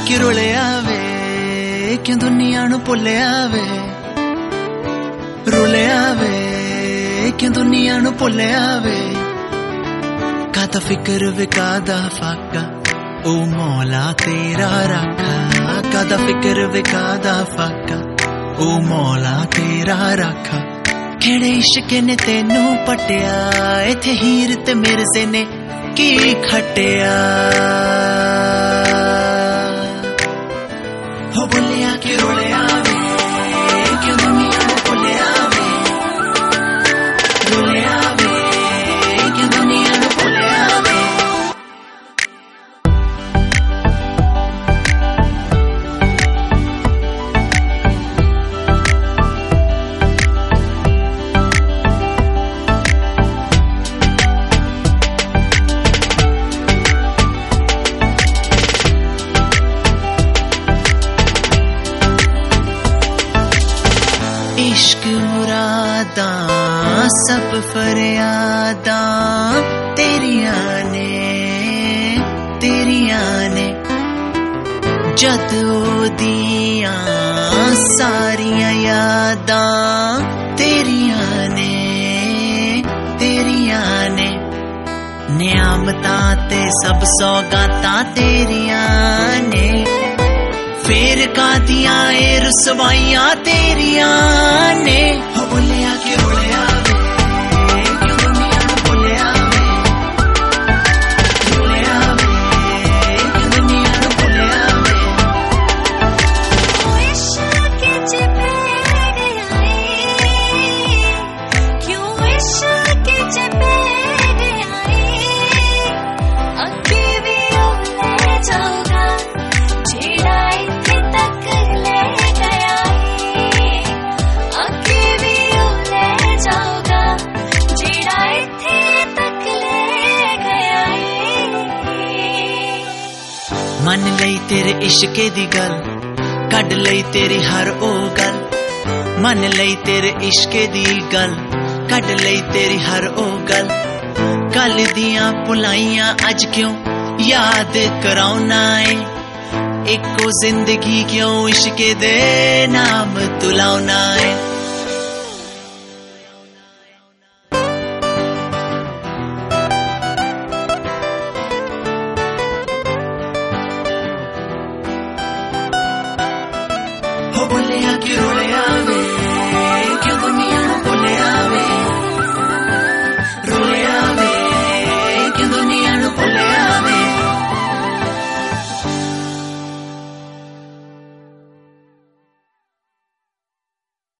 कि रुलिया वे क्यों दुनिया नू भुलिया वे, रुलिया वे क्यों दुनिया नू भुलिया वे। कादा फिक्र वे कादा फाका ओ मौला तेरा राखा, कादा फिक्र वे कादा फाका ओ मौला तेरा राखा। केड़े इश्क ने तेनू पटिया, इथे हीर ते मिर्जे ने की खटिया। हो भुलिया कि रुलिया वे क्यों दुनिया नू भुलिया वे, रुलिया वे क्यों दुनिया नू भुलिया वे। इश्क मुरादा सब फरियादा तेरिया ने जद ओदिया सारिया यादा तेरिया ने नियामता ते सब सौगाता तेरिया ने। फेर कादियां ए रुसवाइयां तेरिया ने। हो भुलिया कि रुलिया वे क्यों दुनिया नू भुलिया वे, रुलिया वे क्यों दुनिया नू भुलिया वे। इश्क च पै गया क्यों इश्क च पै गया, अगे भी ले जाऊगा जेड़ा मन लई तेरे इश्के दी गल, कड लई तेरी हर ओ गल। मन लई तेरे इश्के दी गल, कड लई तेरी हर ओ गल। कल दियां भुलाइयां अज क्यों याद कराउना है, एको जिंदगी क्यों इश्के दे नाम तुलाउना है।